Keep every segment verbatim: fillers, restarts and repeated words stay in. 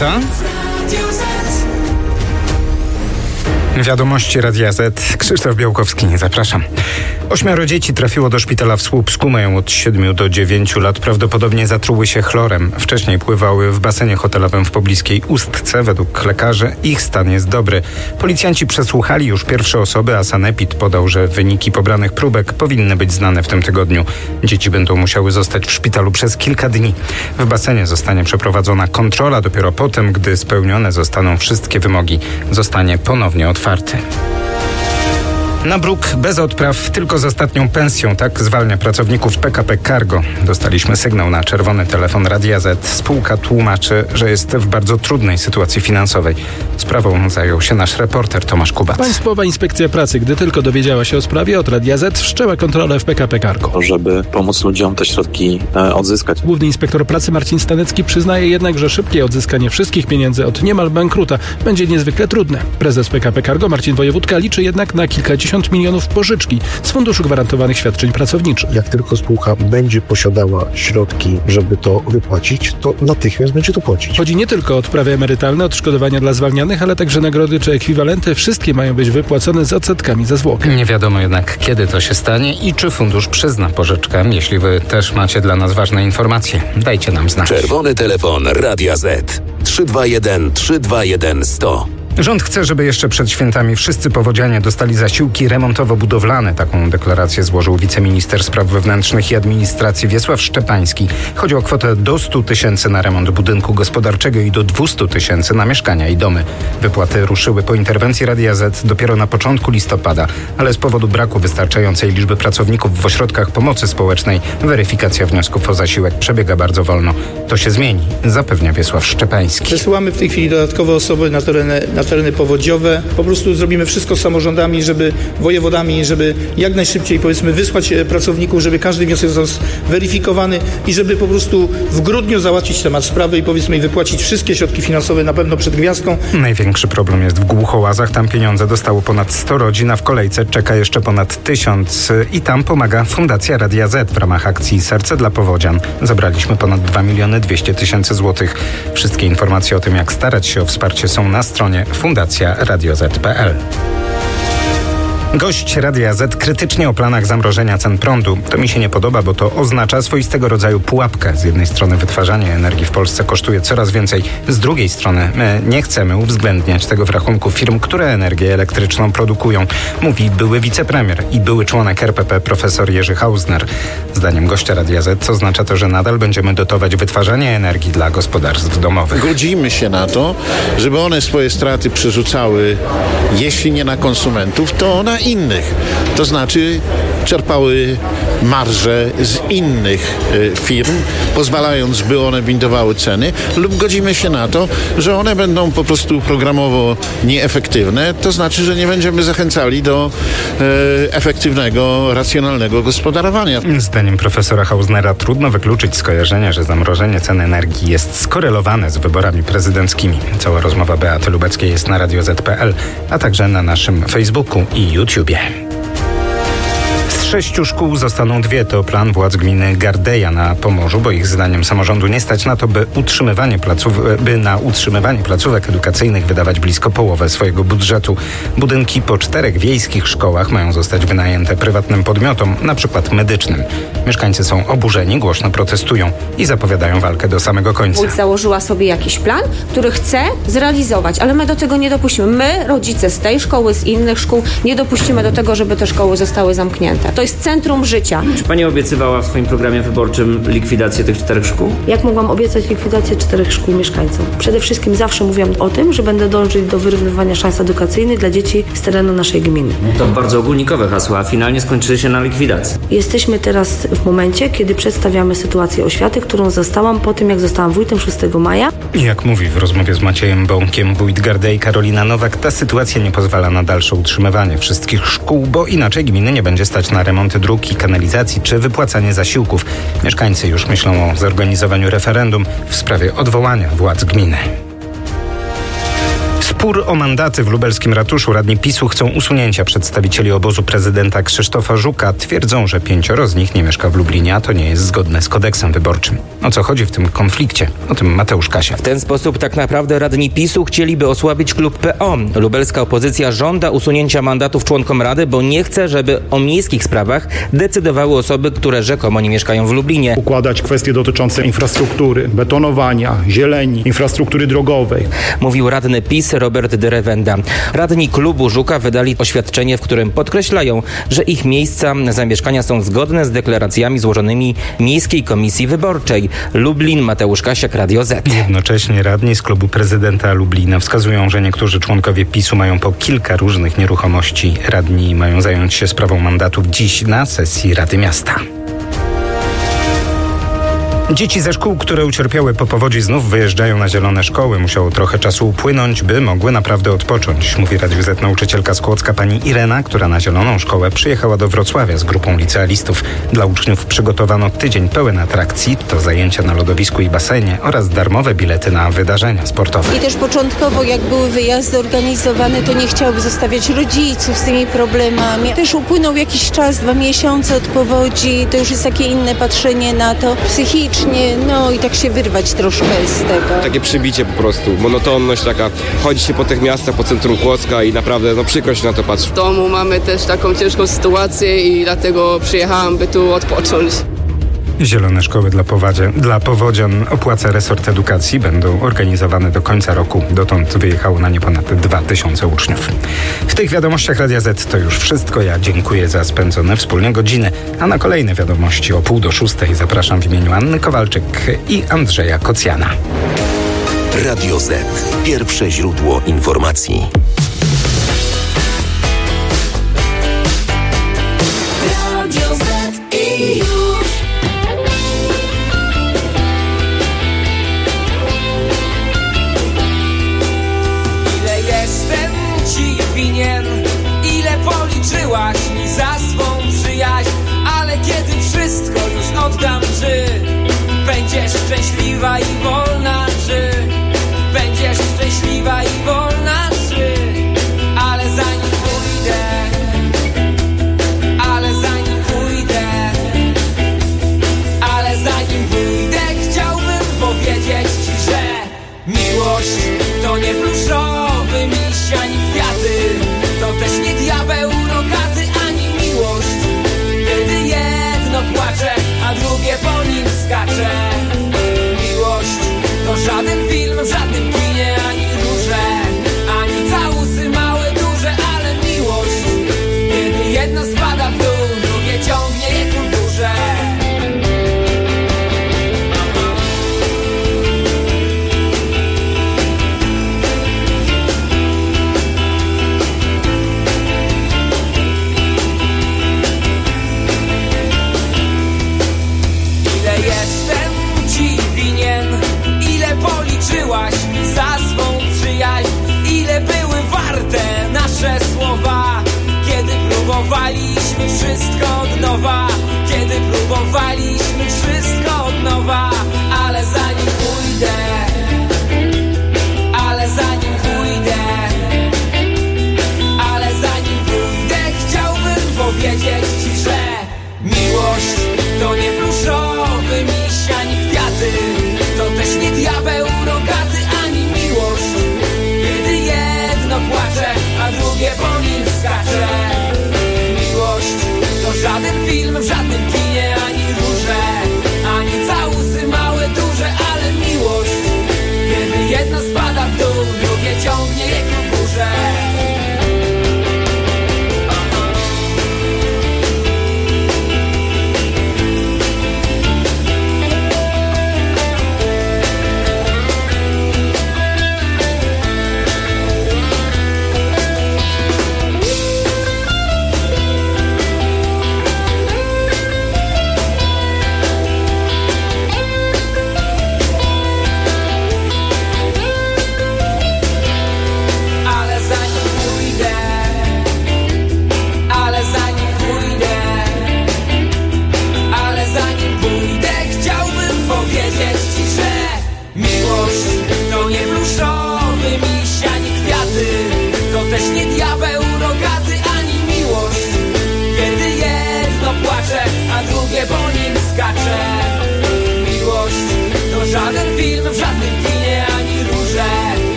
dziewiąta. Wiadomości Radia Z. Krzysztof Białkowski, zapraszam. Ośmioro dzieci trafiło do szpitala w Słupsku, mają od siedmiu do dziewięciu lat. Prawdopodobnie zatruły się chlorem. Wcześniej pływały w basenie hotelowym w pobliskiej Ustce. Według lekarzy ich stan jest dobry. Policjanci przesłuchali już pierwsze osoby, a sanepid podał, że wyniki pobranych próbek powinny być znane w tym tygodniu. Dzieci będą musiały zostać w szpitalu przez kilka dni. W basenie zostanie przeprowadzona kontrola. Dopiero potem, gdy spełnione zostaną wszystkie wymogi, zostanie ponownie otwarty. Na bruk bez odpraw, tylko z ostatnią pensją. Tak zwalnia pracowników P K P Cargo. Dostaliśmy sygnał na czerwony telefon Radia Z. Spółka tłumaczy, że jest w bardzo trudnej sytuacji finansowej. Sprawą zajął się nasz reporter Tomasz Kubat. Państwowa Inspekcja Pracy, gdy tylko dowiedziała się o sprawie, od Radia Z wszczęła kontrolę w P K P Cargo, żeby pomóc ludziom te środki e, odzyskać. Główny inspektor pracy Marcin Stanecki przyznaje jednak, że szybkie odzyskanie wszystkich pieniędzy od niemal bankruta będzie niezwykle trudne. Prezes P K P Cargo Marcin Wojewódka liczy jednak na kilkadziesiąt milionów pożyczki z Funduszu Gwarantowanych Świadczeń Pracowniczych. Jak tylko spółka będzie posiadała środki, żeby to wypłacić, to natychmiast będzie to płacić. Chodzi nie tylko o odprawy emerytalne, odszkodowania dla zwalnianych, ale także nagrody czy ekwiwalenty. Wszystkie mają być wypłacone z odsetkami za zwłokę. Nie wiadomo jednak, kiedy to się stanie i czy fundusz przyzna pożyczkę. Jeśli wy też macie dla nas ważne informacje, dajcie nam znać. Czerwony telefon Radia Z. trzy dwa jeden trzy dwa jeden sto. Rząd chce, żeby jeszcze przed świętami wszyscy powodzianie dostali zasiłki remontowo-budowlane. Taką deklarację złożył wiceminister spraw wewnętrznych i administracji Wiesław Szczepański. Chodzi o kwotę do stu tysięcy na remont budynku gospodarczego i do dwustu tysięcy na mieszkania i domy. Wypłaty ruszyły po interwencji Radia Z dopiero na początku listopada, ale z powodu braku wystarczającej liczby pracowników w ośrodkach pomocy społecznej weryfikacja wniosków o zasiłek przebiega bardzo wolno. To się zmieni, zapewnia Wiesław Szczepański. Przesyłamy w tej chwili dodatkowe osoby na tereny na tereny powodziowe. Po prostu zrobimy wszystko z samorządami, żeby wojewodami, żeby jak najszybciej powiedzmy wysłać pracowników, żeby każdy wniosek został weryfikowany i żeby po prostu w grudniu załatwić temat sprawy i powiedzmy wypłacić wszystkie środki finansowe na pewno przed gwiazdką. Największy problem jest w Głuchołazach. Tam pieniądze dostało ponad sto rodzin, a w kolejce czeka jeszcze ponad tysiąc i tam pomaga Fundacja Radia Z w ramach akcji Serce dla Powodzian. Zebraliśmy ponad dwa miliony dwieście tysięcy złotych. Wszystkie informacje o tym, jak starać się o wsparcie, są na stronie fundacja radio zet kropka pe el. Gość Radia Z krytycznie o planach zamrożenia cen prądu. To mi się nie podoba, bo to oznacza swoistego rodzaju pułapkę. Z jednej strony wytwarzanie energii w Polsce kosztuje coraz więcej, z drugiej strony my nie chcemy uwzględniać tego w rachunku firm, które energię elektryczną produkują, mówi były wicepremier i były członek er pe pe profesor Jerzy Hausner. Zdaniem gościa Radia Z oznacza to, że nadal będziemy dotować wytwarzanie energii dla gospodarstw domowych. Godzimy się na to, żeby one swoje straty przerzucały, jeśli nie na konsumentów, to na innych. To znaczy czerpały marże z innych y, firm, pozwalając, by one windowały ceny, lub godzimy się na to, że one będą po prostu programowo nieefektywne. To znaczy, że nie będziemy zachęcali do y, efektywnego, racjonalnego gospodarowania. Zdaniem profesora Hausnera trudno wykluczyć skojarzenia, że zamrożenie cen energii jest skorelowane z wyborami prezydenckimi. Cała rozmowa Beaty Lubeckiej jest na radio zet kropka pe el, a także na naszym Facebooku i YouTubie. Z sześciu szkół zostaną dwie. To plan władz gminy Gardeja na Pomorzu, bo ich zdaniem samorządu nie stać na to, by utrzymywanie placów, by na utrzymywanie placówek edukacyjnych wydawać blisko połowę swojego budżetu. Budynki po czterech wiejskich szkołach mają zostać wynajęte prywatnym podmiotom, na przykład medycznym. Mieszkańcy są oburzeni, głośno protestują i zapowiadają walkę do samego końca. Wójt założyła sobie jakiś plan, który chce zrealizować, ale my do tego nie dopuścimy. My, rodzice z tej szkoły, z innych szkół, nie dopuścimy do tego, żeby te szkoły zostały zamknięte. To jest centrum życia. Czy pani obiecywała w swoim programie wyborczym likwidację tych czterech szkół? Jak mogłam obiecać likwidację czterech szkół mieszkańcom? Przede wszystkim zawsze mówiłam o tym, że będę dążyć do wyrównywania szans edukacyjnych dla dzieci z terenu naszej gminy. To bardzo ogólnikowe hasła, a finalnie skończyły się na likwidacji. Jesteśmy teraz w momencie, kiedy przedstawiamy sytuację oświaty, którą zastałam po tym, jak zostałam wójtem szóstego maja. I jak mówi w rozmowie z Maciejem Bąkiem wójt Gardei Karolina Nowak, ta sytuacja nie pozwala na dalsze utrzymywanie wszystkich szkół, bo inaczej gminy nie będzie stać na remonty dróg i kanalizacji czy wypłacanie zasiłków. Mieszkańcy już myślą o zorganizowaniu referendum w sprawie odwołania władz gminy. Spór o mandaty w lubelskim ratuszu. Radni PiSu chcą usunięcia przedstawicieli obozu prezydenta Krzysztofa Żuka. Twierdzą, że pięcioro z nich nie mieszka w Lublinie, a to nie jest zgodne z kodeksem wyborczym. O co chodzi w tym konflikcie? O tym Mateusz Kasia. W ten sposób tak naprawdę radni PiSu chcieliby osłabić klub P O. Lubelska opozycja żąda usunięcia mandatów członkom Rady, bo nie chce, żeby o miejskich sprawach decydowały osoby, które rzekomo nie mieszkają w Lublinie. Układać kwestie dotyczące infrastruktury, betonowania, zieleni, infrastruktury drogowej. Mówił radny PiS Robert Derewenda. Radni klubu Żuka wydali oświadczenie, w którym podkreślają, że ich miejsca zamieszkania są zgodne z deklaracjami złożonymi Miejskiej Komisji Wyborczej. Lublin, Mateusz Kasiak, Radio Z. Jednocześnie radni z klubu prezydenta Lublina wskazują, że niektórzy członkowie PiSu mają po kilka różnych nieruchomości. Radni mają zająć się sprawą mandatów dziś na sesji Rady Miasta. Dzieci ze szkół, które ucierpiały po powodzi, znów wyjeżdżają na zielone szkoły. Musiało trochę czasu upłynąć, by mogły naprawdę odpocząć, mówi Radiu Z nauczycielka z Kłodzka pani Irena, która na zieloną szkołę przyjechała do Wrocławia z grupą licealistów. Dla uczniów przygotowano tydzień pełen atrakcji, to zajęcia na lodowisku i basenie oraz darmowe bilety na wydarzenia sportowe. I też początkowo, jak były wyjazdy organizowane, to nie chciałyby zostawiać rodziców z tymi problemami. Też upłynął jakiś czas, dwa miesiące od powodzi, to już jest takie inne patrzenie na to psychicznie. No i tak się wyrwać troszkę z tego. Takie przybicie po prostu, monotonność taka, chodzi się po tych miastach, po centrum Kłodzka i naprawdę no przykrość na to patrzy. W domu mamy też taką ciężką sytuację i dlatego przyjechałam, by tu odpocząć. Zielone szkoły dla, powodzian, dla powodzian opłaca resort edukacji. Będą organizowane do końca roku. Dotąd wyjechało na nie ponad dwa tysiące uczniów. W tych wiadomościach Radia Z to już wszystko. Ja dziękuję za spędzone wspólnie godziny. A na kolejne wiadomości o pół do szóstej zapraszam w imieniu Anny Kowalczyk i Andrzeja Kocjana. Radio Z. Pierwsze źródło informacji. Radio Z i już. Ile policzyłaś mi za swą przyjaźń, ale kiedy wszystko już oddam, czy będziesz szczęśliwa i wolna, czy będziesz szczęśliwa i wolna, czy ale zanim pójdę, ale zanim pójdę, ale zanim pójdę, chciałbym powiedzieć ci, że miłość to nie pluszowy miś ani kwiaty. To też nie diabeł rogaty, ani miłość, kiedy jedno płacze, a drugie po nim skacze. Miłość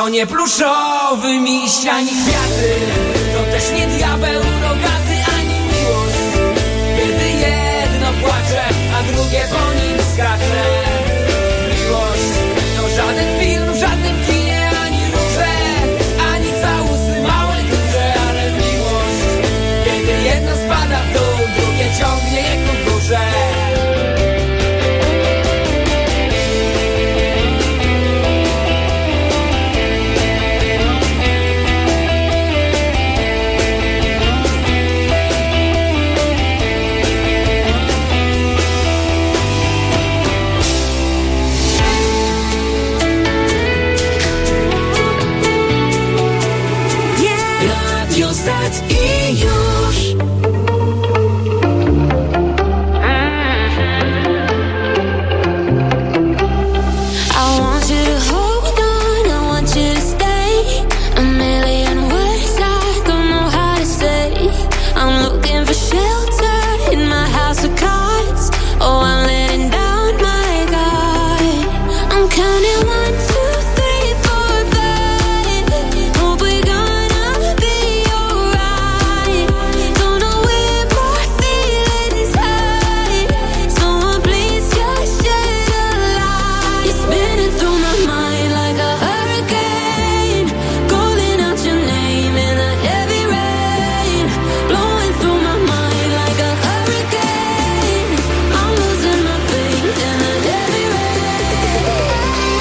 nie pluszowy miś, ani kwiaty. To też nie diabeł rogaty, ani miłość, kiedy jedno płacze, a drugie po nim skacze. Miłość to żaden film w żadnym kinie, ani róże, ani całusy małe, duże, ale miłość, kiedy jedno spada w dół, drugie ciągnie je ku górze. I już I want you to hold on, I want you to stay. A million words I don't know how to say. I'm looking for shelter in my house of cards. Oh, I'm letting down my guard. I'm counting one, two, three, four, five. Hope we're gonna be alright. Don't know where my feelings hide. Someone please just shed a light. You're spinning through my mind like a hurricane, calling out your name in the heavy rain. Blowing through my mind like a hurricane. I'm losing my faith in the heavy rain.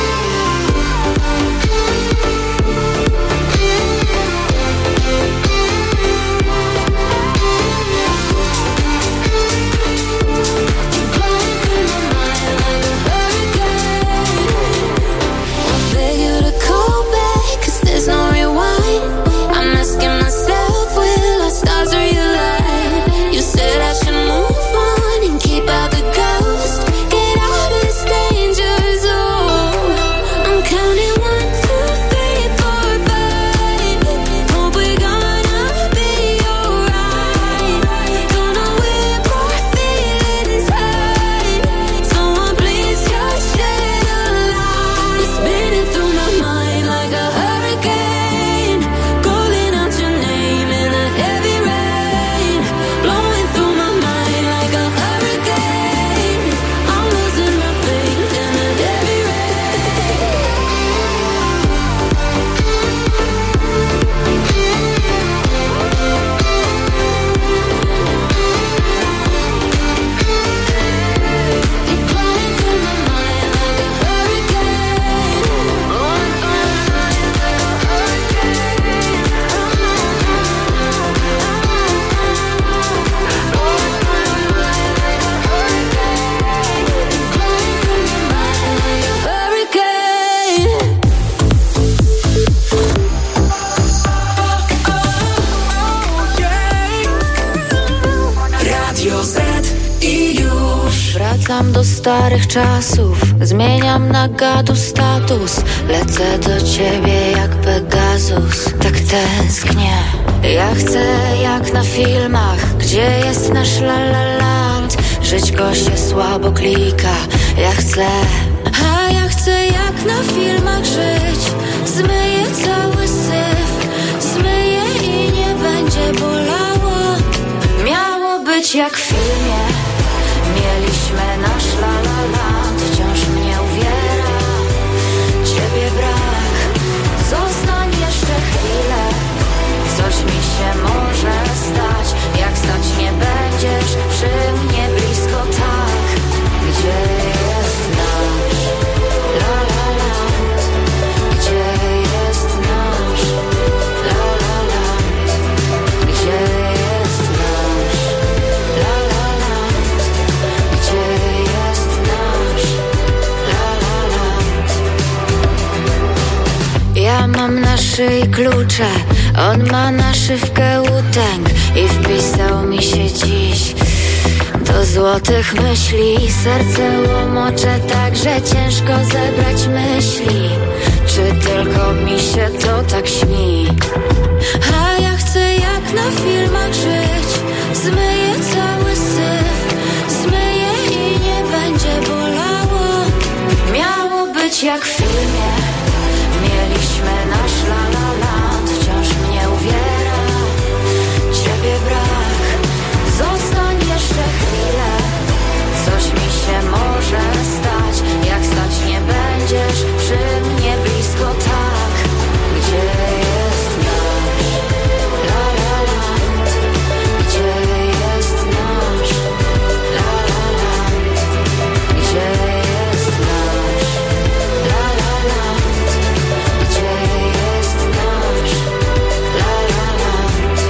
I beg you to call back, 'cause there's no rewind. I'm asking myself, will our stars realign? You said I should move on and keep out the ghost. Get out of this danger zone. I'm counting one, two, three, four, five. Hope we're gonna be alright. Don't know where my feelings hide. Someone please just shed a light. It's spinning through my mind like a hurricane, calling out your name in the heavy rain. Blowing through my mind like a hurricane. I'm losing my faith in the heavy rain. Radio Z i już. Wracam do starych czasów, zmieniam na gadu status. Lecę do ciebie jak Pegasus, tak tęsknię. Ja chcę jak na filmach, gdzie jest nasz la la land. Żyć go się słabo klika, ja chcę. A ja chcę jak na filmach żyć. Zmyję cały syf, zmyję i nie będzie bolało. Miało być jak w filmie. Mieliśmy nasz la la land. Wciąż mnie uwiera ciebie brak. Zostań jeszcze chwilę. Coś mi się może stać. Jak stać nie będziesz przy mnie blisko tak. Gdzie jest nasz la la land? Gdzie jest nasz la la land? Gdzie jest nasz la la land? Gdzie jest nasz la la land? Ja mam na szyi klucze, on ma na szywkę łutęg i wpisał mi się dziś do złotych myśli. Serce łomocze tak, że ciężko zebrać myśli. Czy tylko mi się to tak śni? A ja chcę jak na filmach żyć. Zmyję cały syf, zmyję i nie będzie bolało. Miało być jak w filmie. Mieliśmy nasz la la land, wciąż mnie uwiera. Ciebie brak, zostań jeszcze chwilę. Coś mi się może stać, jak stać nie będziesz przy mnie blisko tak. Gdzie jest nasz la la land? Gdzie jest nasz la la land? Gdzie jest nasz la la land? Gdzie jest nasz la la land?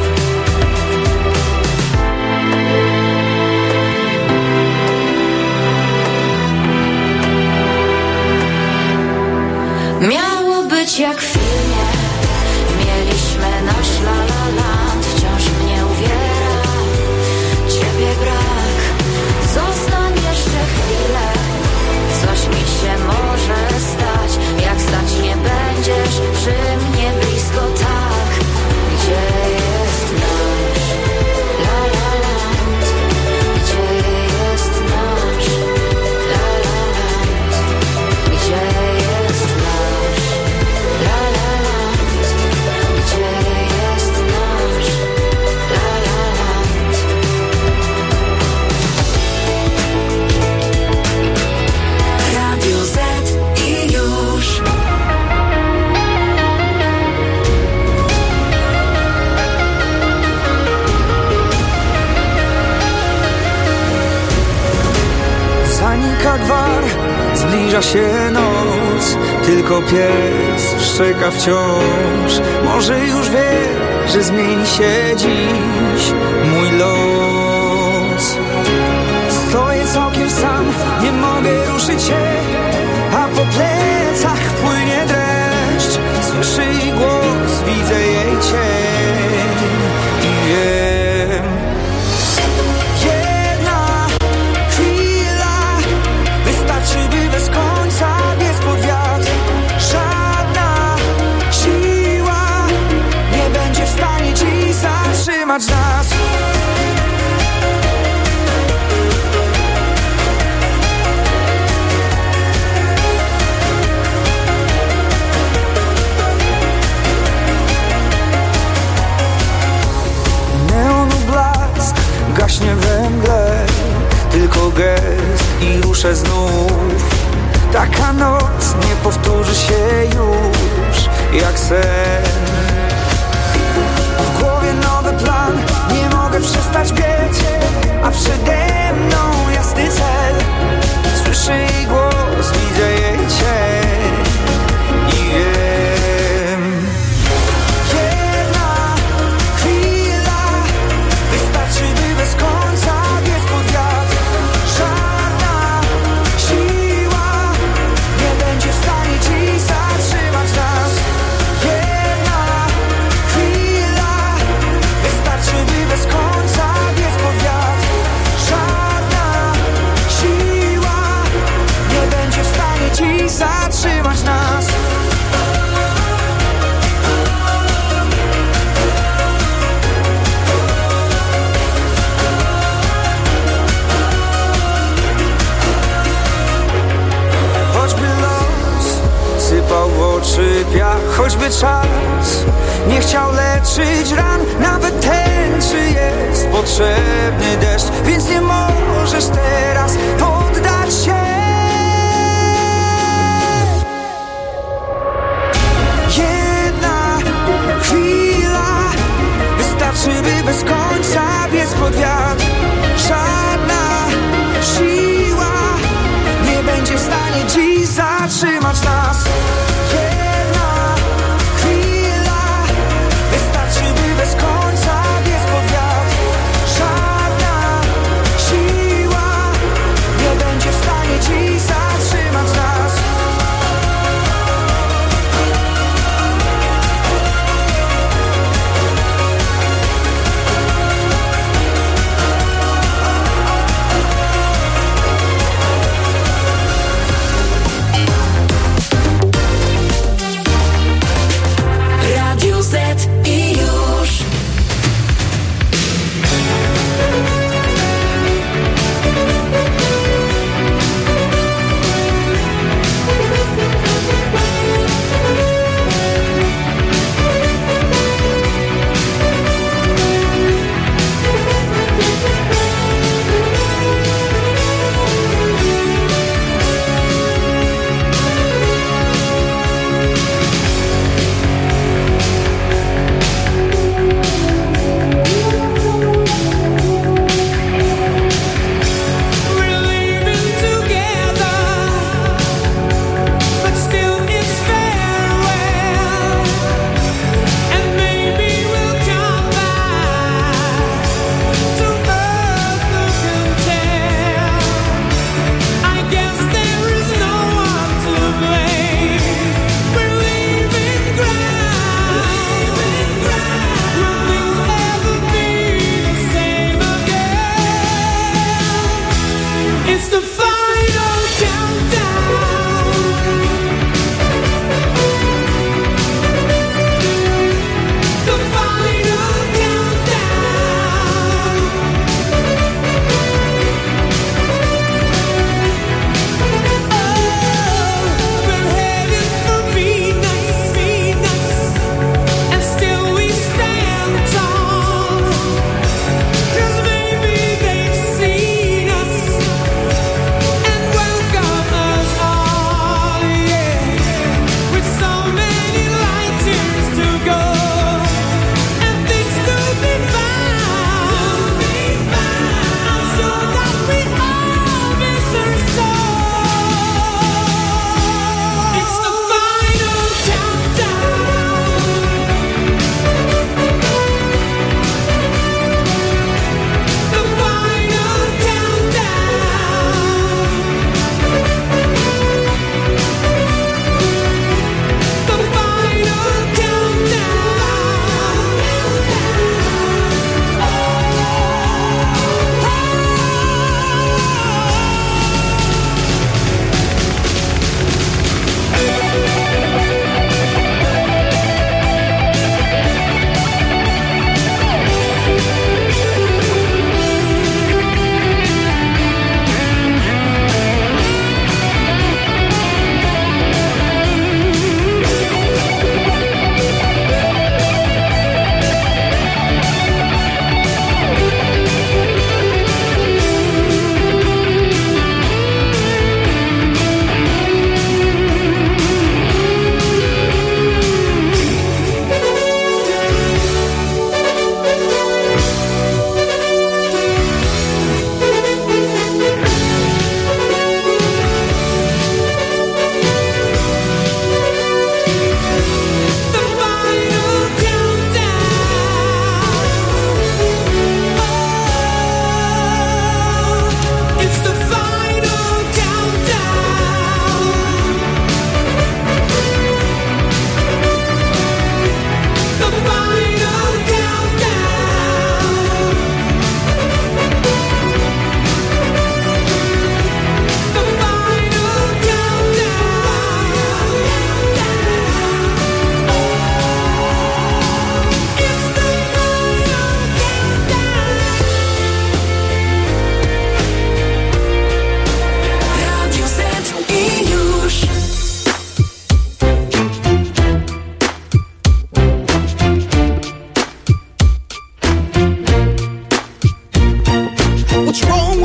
Miało być jak w filmie. Mieliśmy nasz la la land, wciąż mnie uwiera. Ciebie brak, zostań jeszcze chwilę. Coś mi się może stać, jak stać nie będziesz przy mnie blisko tak. Gdzie jest nasz la la land? Gdzie jest nasz la la land? Gdzie jest nasz la la land? Gdzie jest nasz la la land? Radio Z i już. Zanika gwar, zbliża się noc. Tylko pies szczeka wciąż. Może już wie, że zmieni się dziś mój los. Stoję całkiem sam, nie mogę ruszyć się, a po plecach płynie dreszcz. Słyszę jej głos, widzę jej cień i wiem. Jedna chwila wystarczy, by bez końca biec pod wiatr. Żadna siła nie będzie w stanie dziś zatrzymać nas. Neonu blask gaśnie we mgle, tylko gest i ruszę znów. Taka noc nie powtórzy się już jak sen. W głowie nowy plan, nie mogę przestać biec, a przede mną jasny cel. Słyszę jej głos, widzę jej cień i wiem. Jedna chwila wystarczy, by bez końca biec pod wiatr. Żadna siła nie będzie w stanie dziś zatrzymać nas. Jedna chwila wystarczy, by bez końca biec pod wiatr. Żadna siła nie będzie w stanie dziś zatrzymać nas. Choćby los sypał w oczy piach, choćby czas nie chciał leczyć ran, nawet tęczy jest potrzebny deszcz, więc nie możesz teraz poddać się. Jedna chwila wystarczy, by bez końca biec pod wiatr. Żadna siła nie będzie w stanie dziś zatrzymać nas. Jedna chwila wystarczy, by bez końca biec pod wiatr. Żadna siła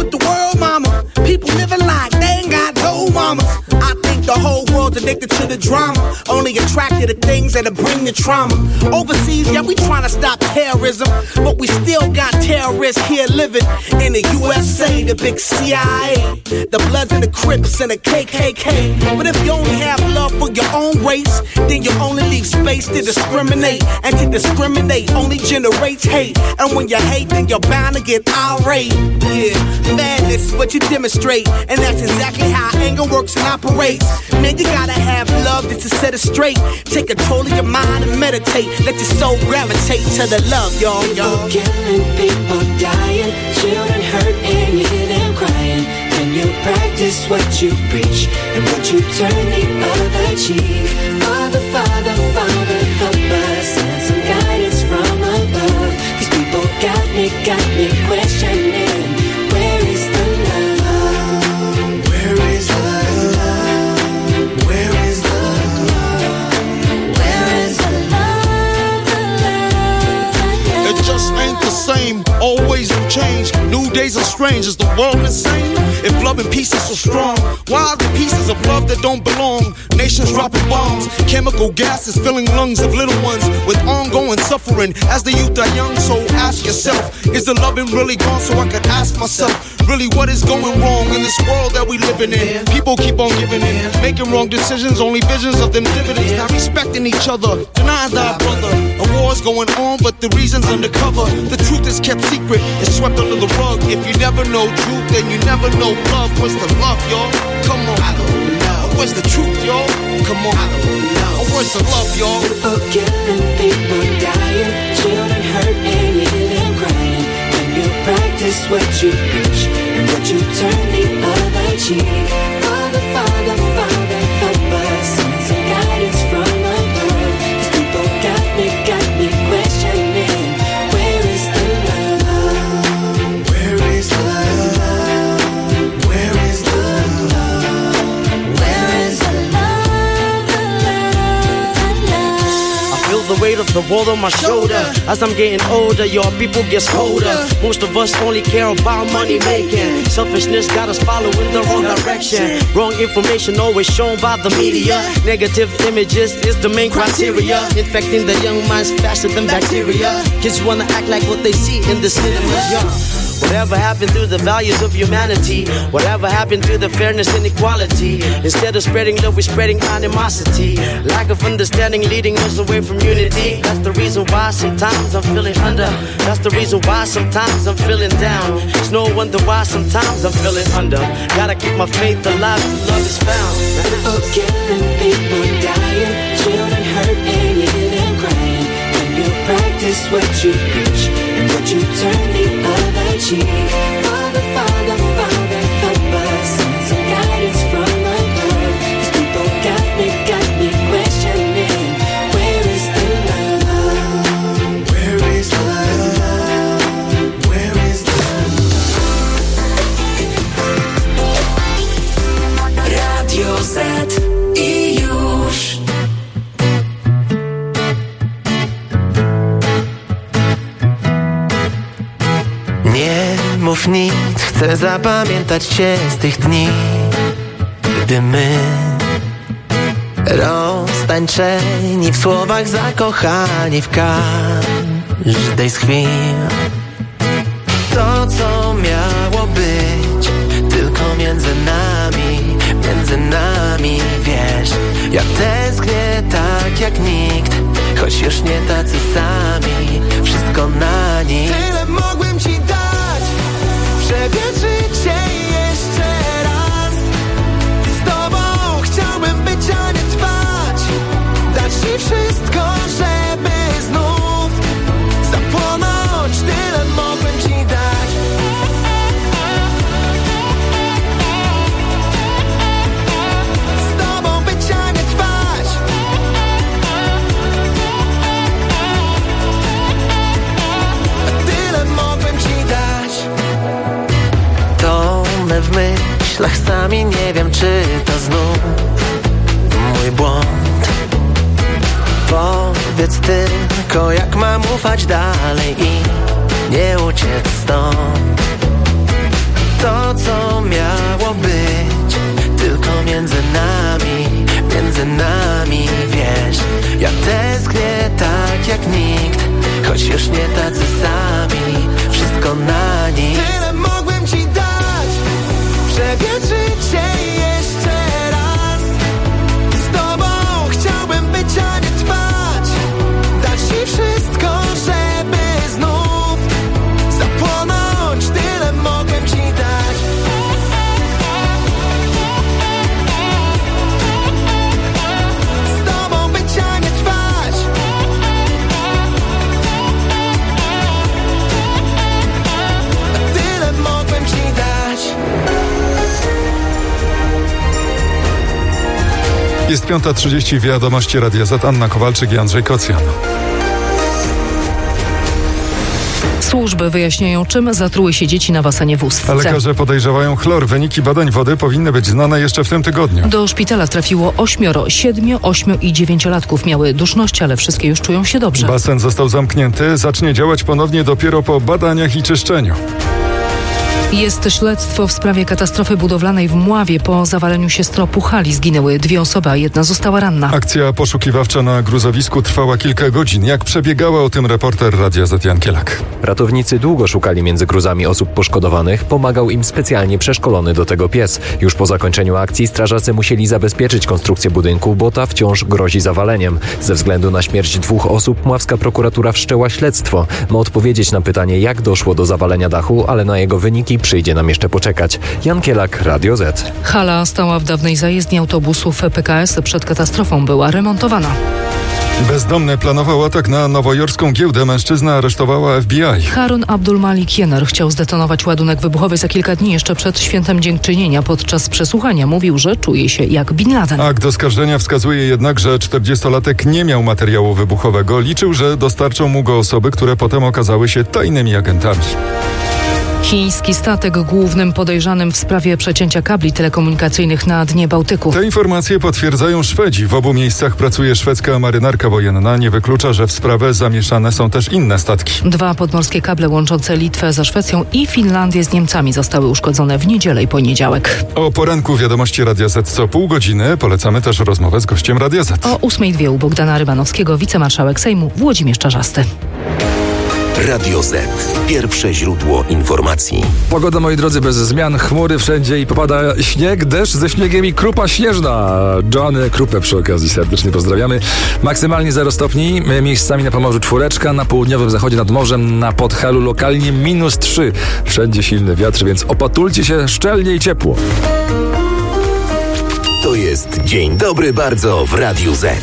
with the world, mama. People living like they ain't got no mamas. I think the whole world's addicted to the drama, only attracted to things that'll bring the trauma. Overseas, yeah, we trying to stop terrorism, but we still got terrorists here living in the U S A, the big C I A, the Bloods and the Crips and the K K K. But if you only have love for your own race, then you only leave space to discriminate, and to discriminate only generates hate. And when you hate, then you're bound to get irate. Yeah, madness is what you demonstrate, and that's exactly how anger works and operates. Man, you gotta have love just to set it straight. Take control of your mind and meditate. Let your soul gravitate to the love, y'all, y'all. People killing, people dying, children hurt and you hear them crying. Can you practice what you preach and what you turn the other cheek? Father, Father, Father, help us, send some guidance from above. These people got me, got me questioning, where is the love? Where is the love? Where is the love? Where is the love, the love, the love? It just ain't the same, always new change. New days are strange, is the world insane? If love and peace is so strong, why are the pieces of love that don't belong? Nations dropping bombs, chemical gases filling lungs of little ones with ongoing suffering as the youth are young. So ask yourself, is the loving really gone? So I could ask myself, really what is going wrong in this world that we living in? People keep on giving in, making wrong decisions, only visions of them dividends. Not respecting each other, denying thy brother. A war's going on, but the reason's undercover. The truth is kept secret, it's swept under the rug. If you never know truth, then you never know love. Where's the love, y'all? Come on. I don't know. Where's the truth, y'all? Come on. I don't know. Where's the love, y'all? People killing, people dying, children hurt and you hear them crying. When you practice what you preach and what you turn the other cheek. Father, Father, Father, help us, send some guidance from above. These people got me, got me questioning, where is the love? Where is the love? Where is the love? Where is the love, the love, the love? I feel the weight of the world on my shoulder. As I'm getting older, your people get colder. Most of us only care about money making. Selfishness got us following the wrong direction. Wrong information always shown by the media. Negative images is the main criteria. Infecting the young minds faster than bacteria. Kids wanna act like what they see in the cinemas, yeah. Whatever happened to the values of humanity? Whatever happened to the fairness and equality? Instead of spreading love, we're spreading animosity. Lack of understanding leading us away from unity. That's the reason why sometimes I'm feeling under. That's the reason why sometimes I'm feeling down. It's no wonder why sometimes I'm feeling under. Gotta keep my faith alive till love is found. People killing, people dying, children hurt and you hear them crying. When you practice what you preach and what you turn the other cheek. Father, Father, Father, help us, send some guidance from above. These people got me, got me questioning, where is the love? Where is the love? Where is the love? Radio Z i już. Nie mów nic, chcę zapamiętać cię z tych dni, gdy my roztańczeni w słowach zakochani w każdej z chwil. To, co miało być tylko między nami, między nami, wiesz. Ja tęsknię tak jak nikt, choć już nie tacy sami. Wszystko na nic. Tyle mogłem ci dać, przewietrzyć się jeszcze raz. Z tobą chciałbym być, a nie trwać. Dać ci wszystko, żeby znów zapłonąć. Tyle mogłem ci dać. Z tobą być, a nie trwać. Tyle mogłem ci dać. Tonę w myślach, sami nie wiem, czy to znów mój błąd. Powiedz tylko, jak mam ufać dalej i nie uciec stąd. To, choć już nie tacy sami. Wszystko na nic. Tyle mogłem ci dać, przebiec życie jeszcze raz. Z tobą chciałbym być, a nie trwać. Dać ci wszystko, żeby znów zapłonąć. Tyle mogłem ci dać. Z tobą być, a nie trwać. Tyle mogłem ci dać. Jest piąta trzydzieści, wiadomości Radia Z. Anna Kowalczyk i Andrzej Kocjan. Służby wyjaśniają, czym zatruły się dzieci na basenie w Ustce. Lekarze podejrzewają chlor. Wyniki badań wody powinny być znane jeszcze w tym tygodniu. Do szpitala trafiło ośmioro, siedmiu, ośmiu i dziewięciolatków. Miały duszność, ale wszystkie już czują się dobrze. Basen został zamknięty. Zacznie działać ponownie dopiero po badaniach i czyszczeniu. Jest śledztwo w sprawie katastrofy budowlanej w Mławie. Po zawaleniu się stropu hali zginęły dwie osoby, a jedna została ranna. Akcja poszukiwawcza na gruzowisku trwała kilka godzin. Jak przebiegała, o tym reporter Radia Z Jan Kielak. Ratownicy długo szukali między gruzami osób poszkodowanych. Pomagał im specjalnie przeszkolony do tego pies. Już po zakończeniu akcji strażacy musieli zabezpieczyć konstrukcję budynku, bo ta wciąż grozi zawaleniem. Ze względu na śmierć dwóch osób mławska prokuratura wszczęła śledztwo. Ma odpowiedzieć na pytanie, jak doszło do zawalenia dachu, ale na jego wyniki przyjdzie nam jeszcze poczekać. Jan Kielak, Radio Z. Hala stała w dawnej zajezdni autobusów P K S. Przed katastrofą była remontowana. Bezdomny planował atak na nowojorską giełdę. Mężczyznę aresztowała F B I. Harun Abdul Malik Jener chciał zdetonować ładunek wybuchowy za kilka dni jeszcze przed świętem Dziękczynienia. Podczas przesłuchania mówił, że czuje się jak Bin Laden. Akt oskarżenia wskazuje jednak, że czterdziestolatek nie miał materiału wybuchowego. Liczył, że dostarczą mu go osoby, które potem okazały się tajnymi agentami. Chiński statek głównym podejrzanym w sprawie przecięcia kabli telekomunikacyjnych na dnie Bałtyku. Te informacje potwierdzają Szwedzi. W obu miejscach pracuje szwedzka marynarka wojenna. Nie wyklucza, że w sprawę zamieszane są też inne statki. Dwa podmorskie kable łączące Litwę ze Szwecją i Finlandię z Niemcami zostały uszkodzone w niedzielę i poniedziałek. O poranku wiadomości Radia Z co pół godziny. Polecamy też rozmowę z gościem Radia Z. O ósmej dwie u Bogdana Rybanowskiego, wicemarszałek Sejmu Włodzimierz Czarzasty. Radio Z. Pierwsze źródło informacji. Pogoda, moi drodzy, bez zmian. Chmury wszędzie i popada śnieg, deszcz ze śniegiem i krupa śnieżna. Joanny Krupę przy okazji serdecznie pozdrawiamy. Maksymalnie zero stopni. Miejscami na Pomorzu czwóreczka, na południowym zachodzie nad morzem, na Podhalu lokalnie minus trzy. Wszędzie silny wiatr, więc opatulcie się szczelnie i ciepło. To jest Dzień Dobry Bardzo w Radiu Z.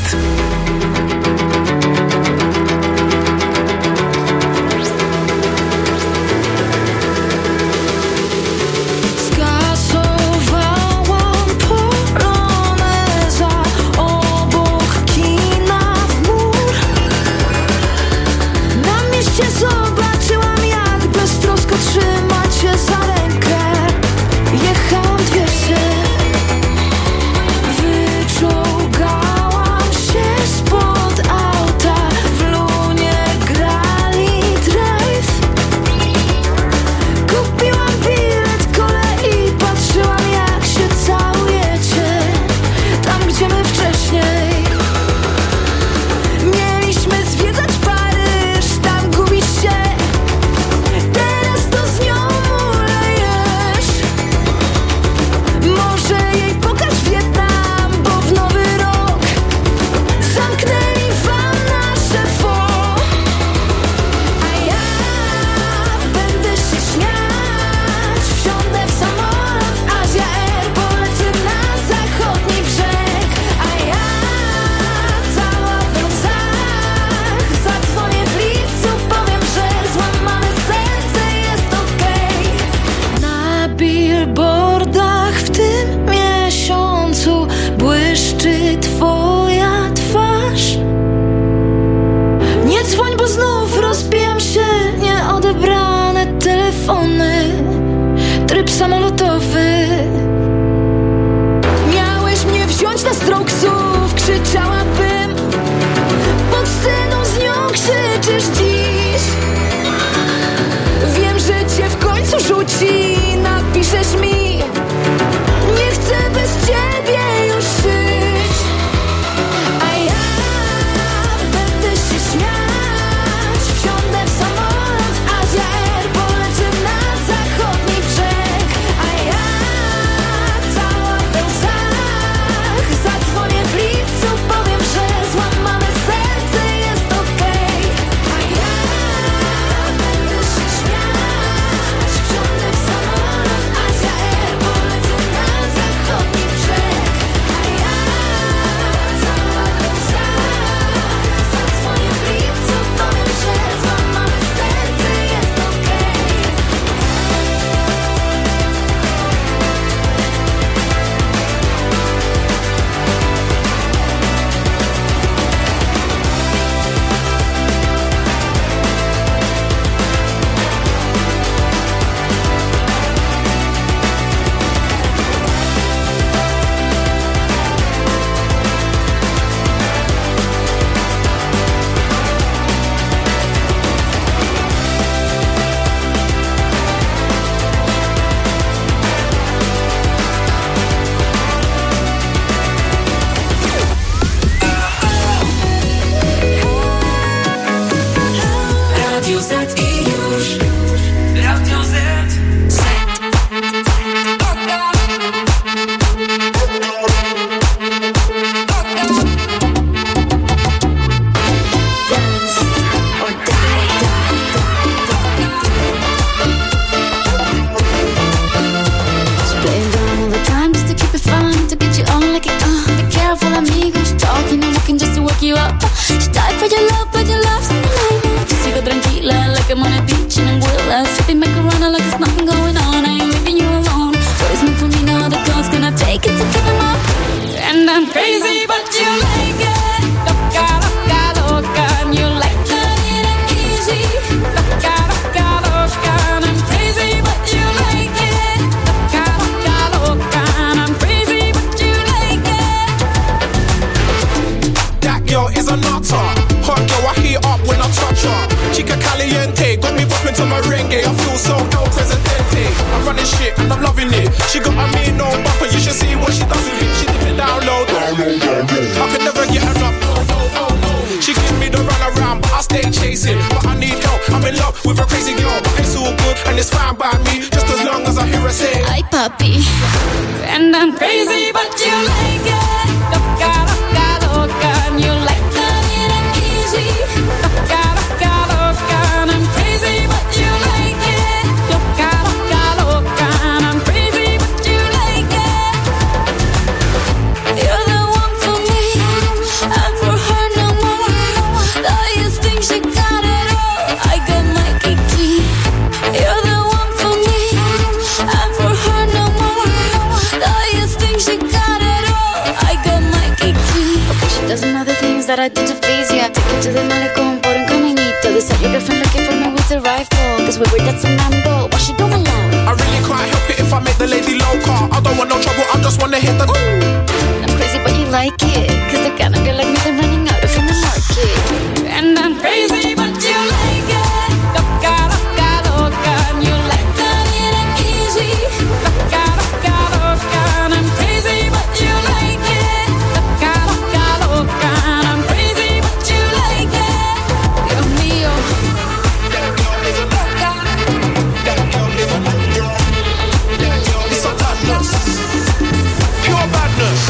Tryb samolotowy. Miałeś mnie wziąć na stroksów, krzyczałabym. Pod sceną z nią krzyczysz dziś. Wiem, że cię w końcu rzuci. Napiszesz mi popping it. She got a mean no bumper, you should see what she does with it. She dip it down low, down low, down low. I could never get enough. Oh, oh, oh, oh. She gives me the run around, but I stay chasing. But I need help, I'm in love with a crazy girl. But it's all good and it's fine by me, just as long as I hear her say, ay papi, and I'm crazy but you like it. Loca, loca, loca, and you like that it ain't easy. Loca, loca, loca, and I'm crazy but you like it. Loca, loca, loca, and I'm crazy but you like it. You're the one for me, and for her no more. Though you think she got it all, I got my kiki. You're the one for me, and for her no more. Though you think she got it all, I got my kiki. Okay, she does some other things that I do to please you. I take her to the malecón por incognito. They said your girlfriend looking for me with a rifle, cause we were that's a mambo. What she don't allow? I really can't help it if I make the lady loca. I don't want no trouble, I just wanna hit the ooh. I'm crazy but you like it, cause the kind of girl like me they're running out of in the market. And I'm crazy but you like it. Loca, loca, loca, and you like that it ain't easy. Loca, loca, loca, and I'm crazy but you like it. Loca, loca, loca, and I'm crazy but you like it. Dios mío. It's a badness, pure badness.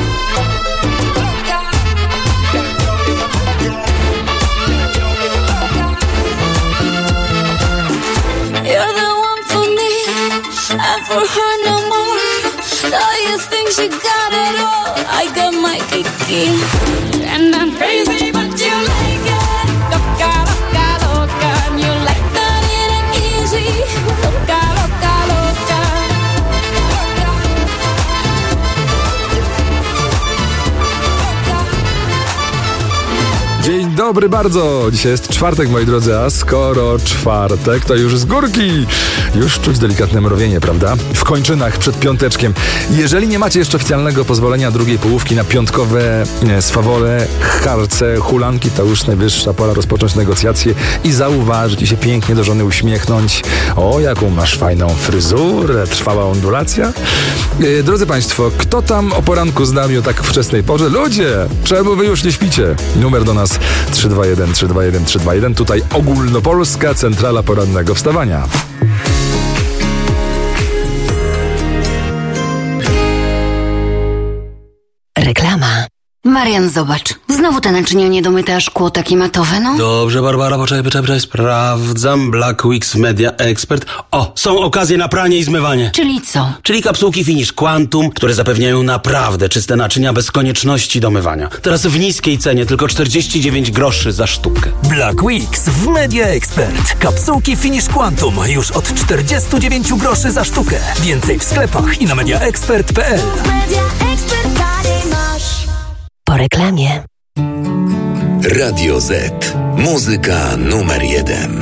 You're the one for me, and for her no more. Though you think she got it all, I got my kiki. And I'm crazy but you like it. Loca, loca, loca, and you like that it ain't easy. Loca, loca, loca. Dzień dobry bardzo! Dzisiaj jest czwartek, moi drodzy, a skoro czwartek, to już z górki. Już czuć delikatne mrowienie, prawda? W kończynach przed piąteczkiem. Jeżeli nie macie jeszcze oficjalnego pozwolenia drugiej połówki na piątkowe nie, swawole, harce, hulanki, to już najwyższa pora rozpocząć negocjacje i zauważyć i się pięknie do żony uśmiechnąć. O, jaką masz fajną fryzurę, trwała ondulacja. Yy, drodzy Państwo, kto tam o poranku z nami o tak wczesnej porze? Ludzie, czemu wy już nie śpicie? Numer do nas trzy dwa jeden trzy dwa jeden trzy dwa jeden. Tutaj ogólnopolska centrala porannego wstawania. Reklama. Marian, zobacz. Znowu te naczynia niedomyte, a szkło takie matowe, no. Dobrze, Barbara, poczekaj, poczekaj, poczekaj. Sprawdzam. Black Wix Media Expert. O, są okazje na pranie i zmywanie. Czyli co? Czyli kapsułki Finish Quantum, które zapewniają naprawdę czyste naczynia bez konieczności domywania. Teraz w niskiej cenie, tylko czterdzieści dziewięć groszy za sztukę. Black Wix w Media Expert. Kapsułki Finish Quantum już od czterdzieści dziewięć groszy za sztukę. Więcej w sklepach i na mediaexpert kropka p l. Po reklamie. Radio Z. Muzyka numer jeden.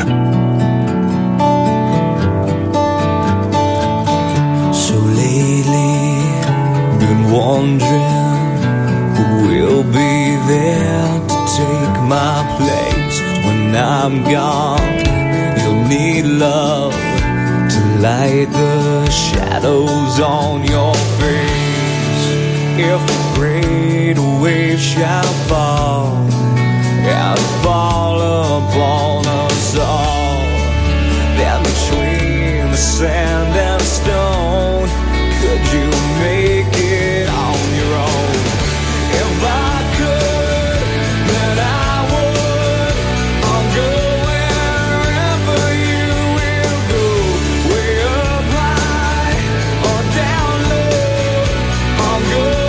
So lately, been wondering who will be there to take my place when I'm gone. You'll need love to light the shadows on your face. If a great wave shall fall and fall upon us all, then between the sand and stone, could you make it on your own? If I could, then I would. I'll go wherever you will go, way up high or down low. I'll go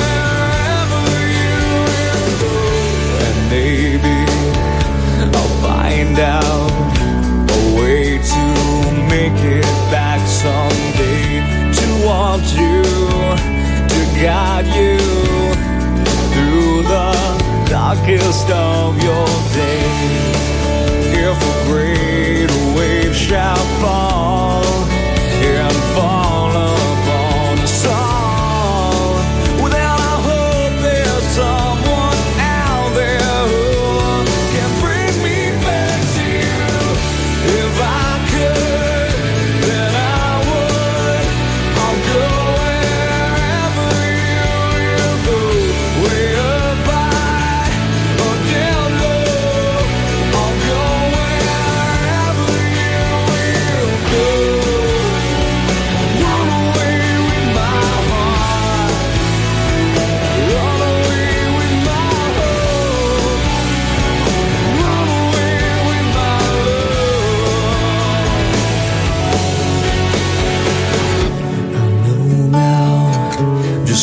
find out a way to make it back someday, to want you, to guide you through the darkest of your days. If a great wave shall fall and fall upon us all, well then I hope there's someone out there who can bring me back to you. If I could, then I would.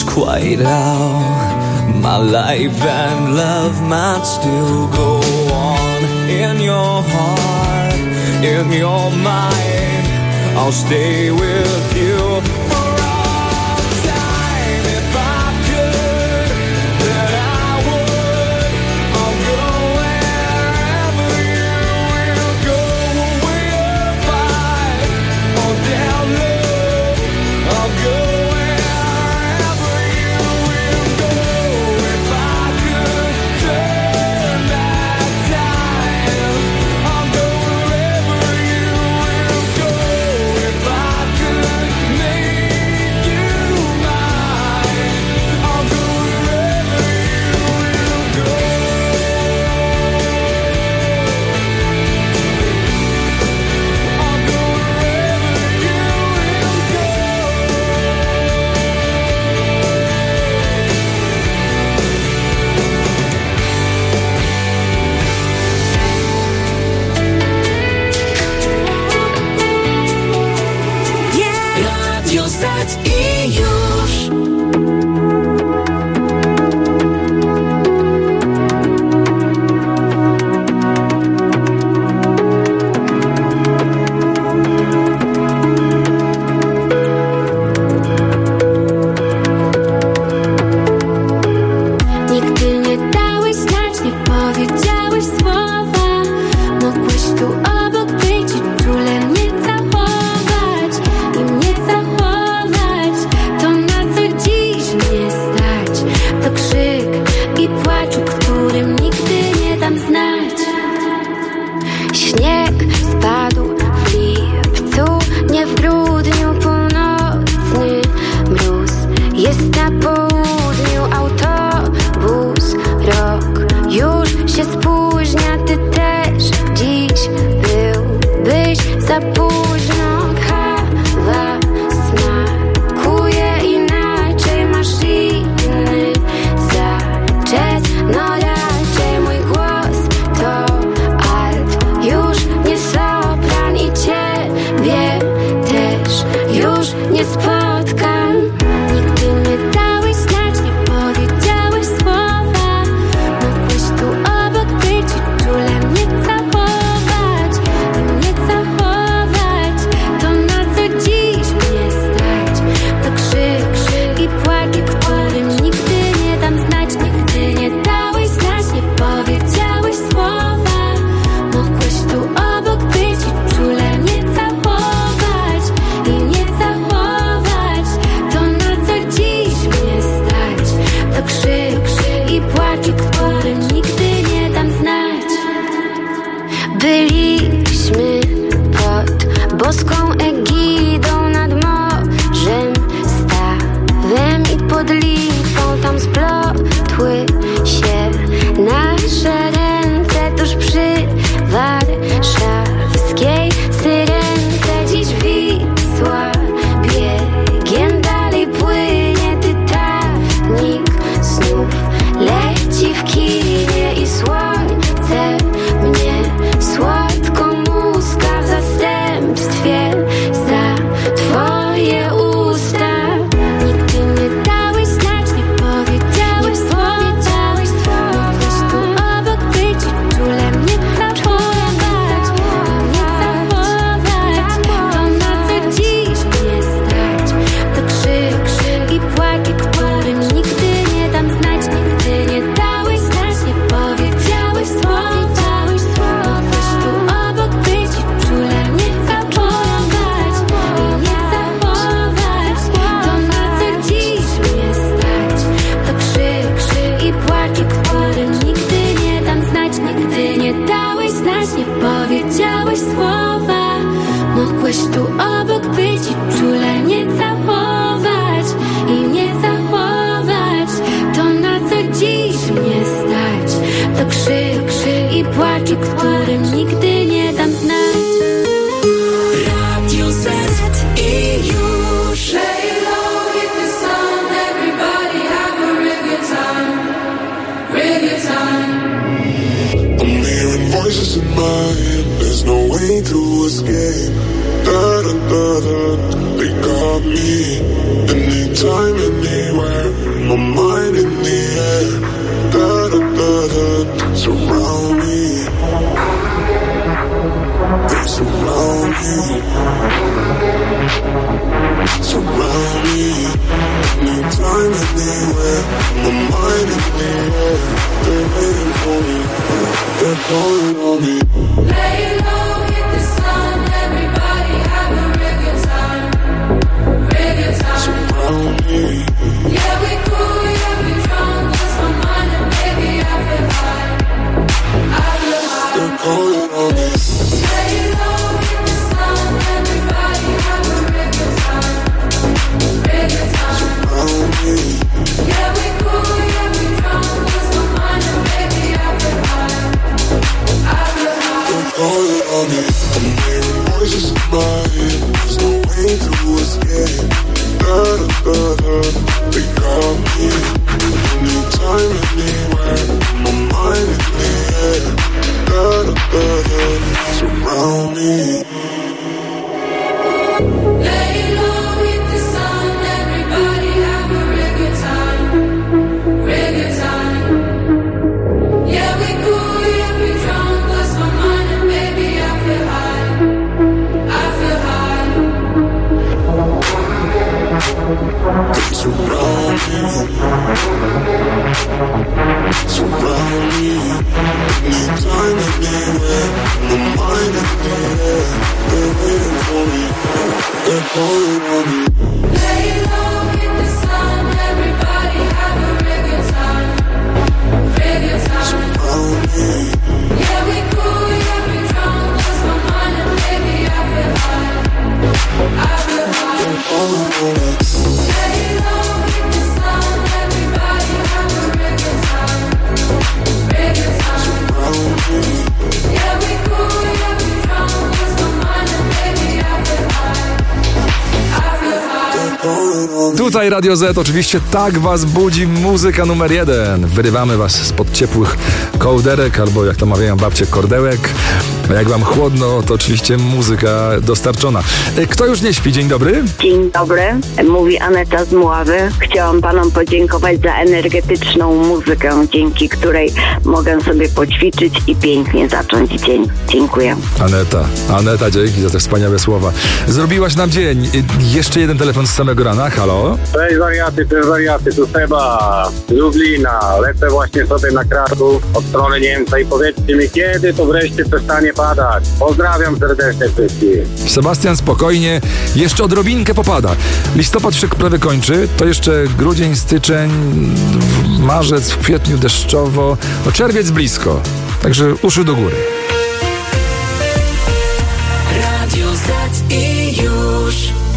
quite how my life and love might still go on. In your heart, in your mind, I'll stay with you for all time. If I could, then I would. I'll go wherever you will go. Way up high or down low, I'll go wherever you will go. If I could turn back time, I'll go wherever you will go. If I could make you mine, I'll go wherever you will go. I'll go wherever you will go. Radio Z i już. Nigdy nie dałeś znać, nie powiedziałeś słowa. Mogłeś tu obok być i czule mnie całować i mnie całować. To na co dziś mnie stać, to krzyk i płacz, o którym nigdy nie dam znać. Śnieg spadł w lipcu, nie w grudniu. Północny mróz jest na południu. Autobus rok już się spóźnia. Ty też dziś byłbyś za późno. Kawa smakuje inaczej, masz inny zaczes. No raczej mój głos to alt, już nie sopran i ciebie też już nie spotkam. Nigdy nie dałeś znać, nie powiedziałeś słowa. Mogłeś tu obok być i czule mnie całować i mnie całować. To na co dziś mnie stać, to krzyk i płacz, o którym nigdy nie dam znać. Nigdy nie dałeś znać, nie powiedziałeś słowa. Mogłeś tu obok być i czule mnie całować i mnie całować. To na co dziś mnie stać, to krzyk i płacz, o którym nigdy nie dam znać. Byliśmy pod boską egidą, nad morzem, stawem i pod lipą. Tam splotły się nasze ręce tuż przy warszawskiej Syrence. Dziś Wisła biegiem dalej płynie. Titanic znów leci w kinie i słońce mnie słodko muska w zastępstwie za twoje usta. Nigdy nie dałeś znać, nie powiedziałeś słowa. Mogłeś tu obok być i czule mnie całować i mnie całować. To na co dziś mnie stać, to krzyk i płacz, o którym nigdy nie dam znać. Nigdy nie dałeś znać, nie powiedziałeś słowa. Mogłeś tu obok być i czule mnie całować i mnie całować. To na co dziś mnie stać, to krzyk i płacz, o którym nigdy nie dam znać. Nigdy nie dałeś znać, nie powiedziałeś słowa. Mogłeś tu obok być i czule mnie całować i mnie całować. To na co dziś mnie stać, to krzyk i płacz, o którym nigdy nie dam znać. Radio Z i już. I'm hearing voices in my head, there's no way to escape. Da da da da, they got me. Anytime, anywhere. my mind in the air. Da da da da, surround me. They surround me. Surround me. Anytime, anywhere. My mind in the air. They're waiting for me. They're calling on me. Lay low, hit the sun. Everybody have a real good time. Real good time. Surround me. Yeah, we cool, yeah, we drunk. Lost my mind and baby, I feel high. I feel high. They're calling on me. Lay low, hit the sun. Everybody have a real good time. Real good time. Surround me. Yeah, we cool, yeah, we drunk. Lost my mind and baby, I feel high. I feel high. They're calling on me. I'm hearing voices in my head. There's no way to escape. Da da da da. They got me. Anytime, anywhere. My mind in the air. Da da da da. Surround me. Lay low, hit the sun. Everybody have a real good time. Real good time. Yeah, we cool, yeah, we drunk. Lost my mind and baby, I feel high. I feel high. They surround me. Surround me. Anytime, anywhere. My mind in the air. They're waiting for me. They're calling on me. Lay low, hit the sun. Everybody have a real good time. Real good time. Surround me. Yeah, we cool, yeah, we drunk. Lost my mind and baby, I feel high. I feel high. They're calling on me. Lay low, hit the sun. Everybody have a real good time. Real good time. Surround me. Yeah, we cool, yeah, we drunk. Lost my mind and baby, I feel high. I feel high. They're calling on me. Tutaj Radio Z, oczywiście tak was budzi muzyka numer jeden. Wyrywamy was spod ciepłych kołderek, albo jak to mawiają babcie, kordełek. A jak wam chłodno, to oczywiście muzyka dostarczona. Kto już nie śpi? Dzień dobry. Dzień dobry, mówi Aneta z Mławy. Chciałam panom podziękować za energetyczną muzykę, dzięki której mogę sobie poćwiczyć i pięknie zacząć dzień. Dziękuję. Aneta, Aneta, dzięki za te wspaniałe słowa. Zrobiłaś nam dzień. Jeszcze jeden telefon z samego rana. Halo? Cześć wariaty, cześć wariaty, tu Seba z Lublina. Lecę właśnie sobie na Kraków od strony Niemca i powiedzcie mi, kiedy to wreszcie przestanie padać. Pozdrawiam serdecznie wszystkich. Sebastian, spokojnie, jeszcze odrobinkę popada. Listopad się prawie kończy, to jeszcze grudzień, styczeń, marzec, w kwietniu deszczowo, no czerwiec blisko, także uszy do góry. Radio Z i już.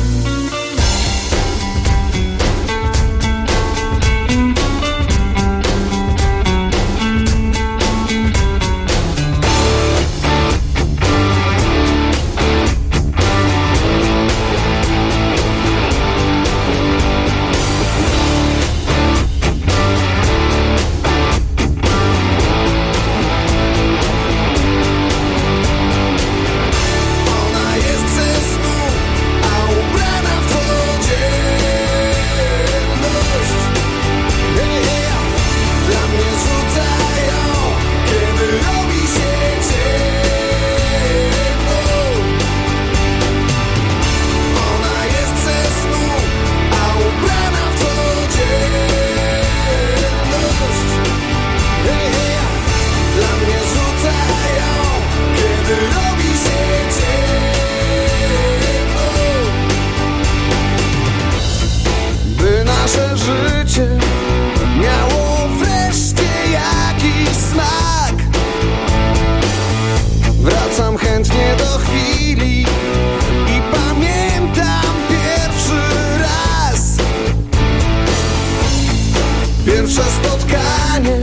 Pierwsze spotkanie,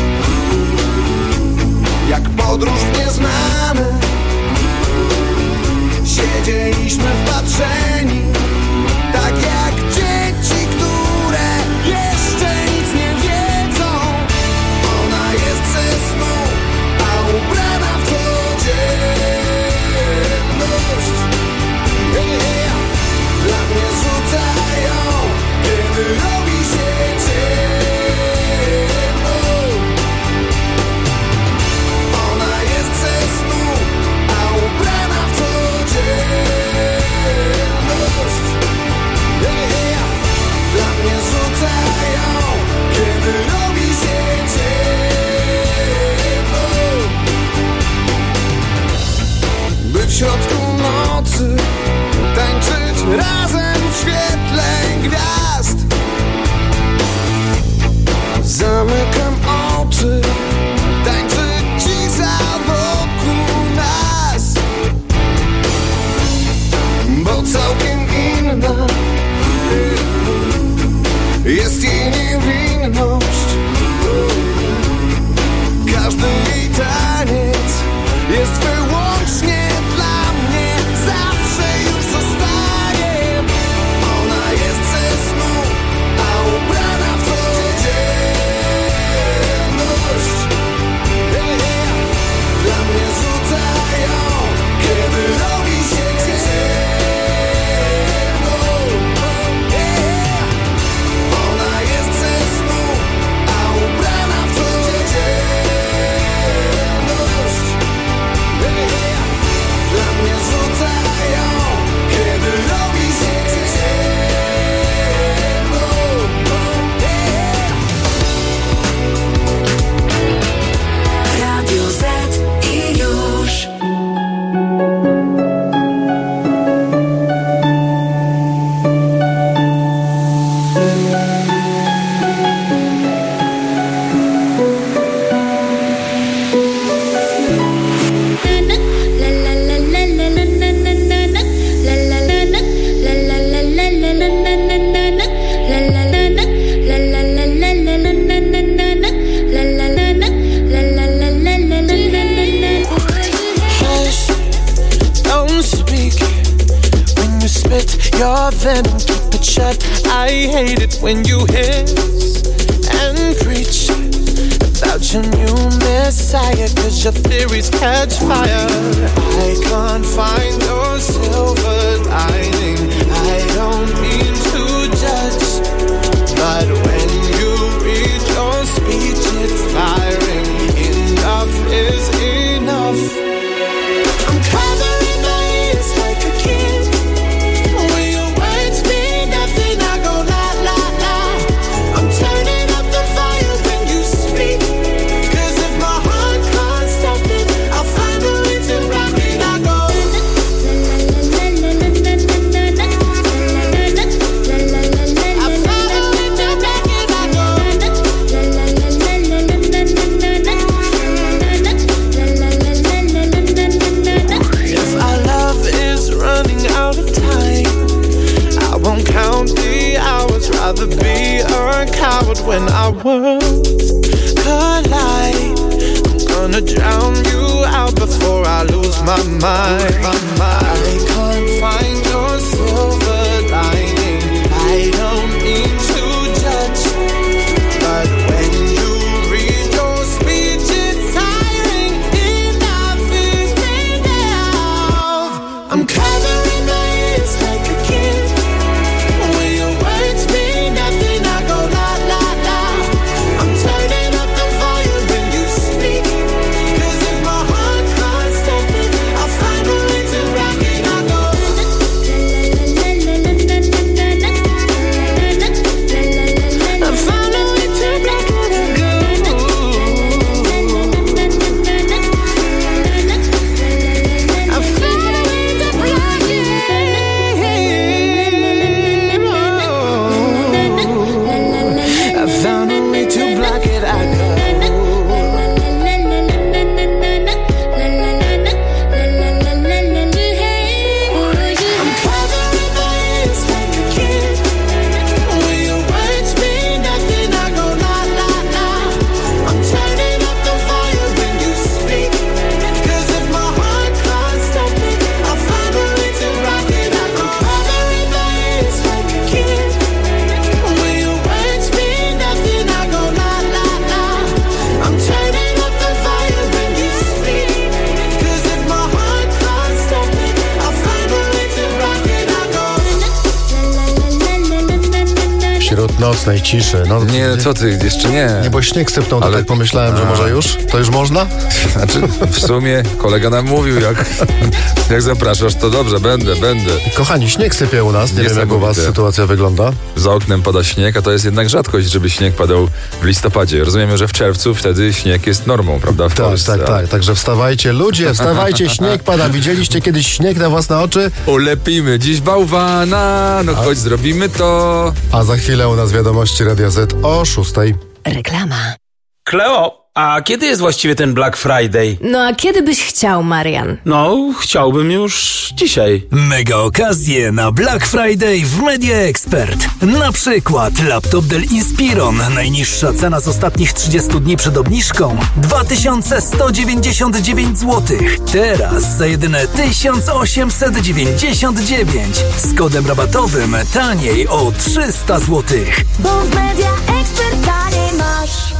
jak podróż w nieznane. razem w świetle gwiazd. Zamykam oczy, tańczy cisza wokół nas, bo całkiem inna jest jej niewinność. Każdy jej taniec jest wyłącznie dla mnie, zawsze już zostanie. Ona jest ze snu, a ubrana w codzienność. Yeah, yeah. Dla mnie rzuca ją, kiedy robi się ciemno. Yeah. Ona jest ze snu, a ubrana w codzienność. Yeah, yeah. Dla mnie rzuca ją, kiedy robi się ciemno. Yeah. Radio Z i już. Hush, don't speak when you spit your venom, keep it shut. I hate it when you hiss and preach about your new messiah, cause your theories catch fire. I can't find your silver lining, I don't mean to judge, but when you read your speech it's tiring. Enough is enough. I'm covering my ears like a kid. When your words mean nothing, I go la la la. I'm turning up the volume when you speak, cause if my heart can't stop it, I'll find a way to rock it. I go I find a way to rock it. I go if our love is running out of time, I won't count the hours, rather be a coward when our worlds collide. I'm gonna drown you out before I lose my mind. I can't find your silver lining, I don't mean to judge, but when you read your speech it's tiring. Enough is enough. I'm covering my ears like a kid. When your words mean nothing, I go la la la. I'm turning up the volume when you speak, cause if my heart can't stop it, I'll find a way to rock it. I go Wśród nocnej ciszy. No, Nie, co ty, jeszcze nie. Nie, bo śnieg sypnął, to Ale- tak pomyślałem, że A. może już? To już można? Znaczy, w sumie kolega nam mówił, jak, jak zapraszasz, to dobrze, będę, będę. Kochani, śnieg sypie u nas. Nie wiem, jak u was Niesamowite. sytuacja wygląda. Za oknem pada śnieg, a to jest jednak rzadkość, żeby śnieg padał w listopadzie. Rozumiemy, że w czerwcu wtedy śnieg jest normą, prawda, w Tak, Polsce. tak, tak. Także wstawajcie, ludzie, wstawajcie, śnieg pada. Widzieliście kiedyś śnieg na własne oczy? Ulepimy dziś bałwana, no chodź, zrobimy to. A za chwilę u nas wiadomości Radia Z o szóstej. Reklama. Kleo, a kiedy jest właściwie ten Black Friday? No a kiedy byś chciał, Marian? No, chciałbym już dzisiaj. Mega okazje na Black Friday w Media Expert. Na przykład laptop Dell Inspiron. Najniższa cena z ostatnich trzydziestu dni przed obniżką dwa tysiące sto dziewięćdziesiąt dziewięć złotych. Teraz za jedyne tysiąc osiemset dziewięćdziesiąt dziewięć. Z kodem rabatowym taniej o trzysta złotych. Bo w Media Expert taniej masz.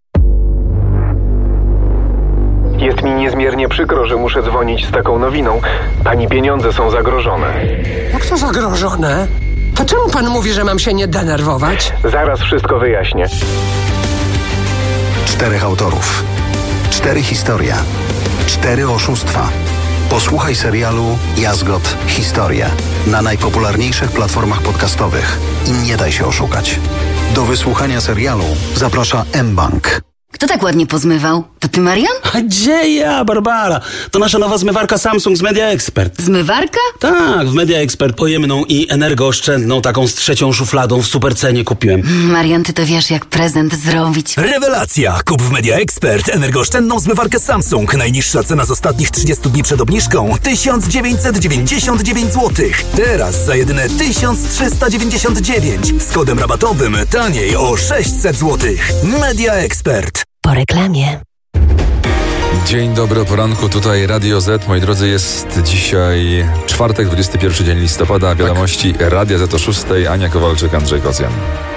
Jest mi niezmiernie przykro, że muszę dzwonić z taką nowiną. Pani pieniądze są zagrożone. Jak to zagrożone? To czemu pan mówi, że mam się nie denerwować? Zaraz wszystko wyjaśnię. Czterech autorów. Cztery historie. Cztery oszustwa. Posłuchaj serialu Jazgot Historie na najpopularniejszych platformach podcastowych i nie daj się oszukać. Do wysłuchania serialu zaprasza mBank. Kto tak ładnie pozmywał? To ty, Marian? A gdzie ja, Barbara? To nasza nowa zmywarka Samsung z Media Expert. Zmywarka? Tak, w Media Expert pojemną i energooszczędną, taką z trzecią szufladą w supercenie kupiłem. Marian, ty to wiesz, jak prezent zrobić. Rewelacja! Kup w Media Expert energooszczędną zmywarkę Samsung. Najniższa cena z ostatnich trzydziestu dni przed obniżką tysiąc dziewięćset dziewięćdziesiąt dziewięć złotych. Teraz za jedyne tysiąc trzysta dziewięćdziesiąt dziewięć. Z kodem rabatowym taniej o sześćset złotych. Media Expert. Po reklamie. Dzień dobry, o poranku, tutaj Radio Z. Moi drodzy, jest dzisiaj czwartek, dwudziesty pierwszy dzień listopada. Wiadomości Radia Z o szóstej. Ania Kowalczyk, Andrzej Kocjan.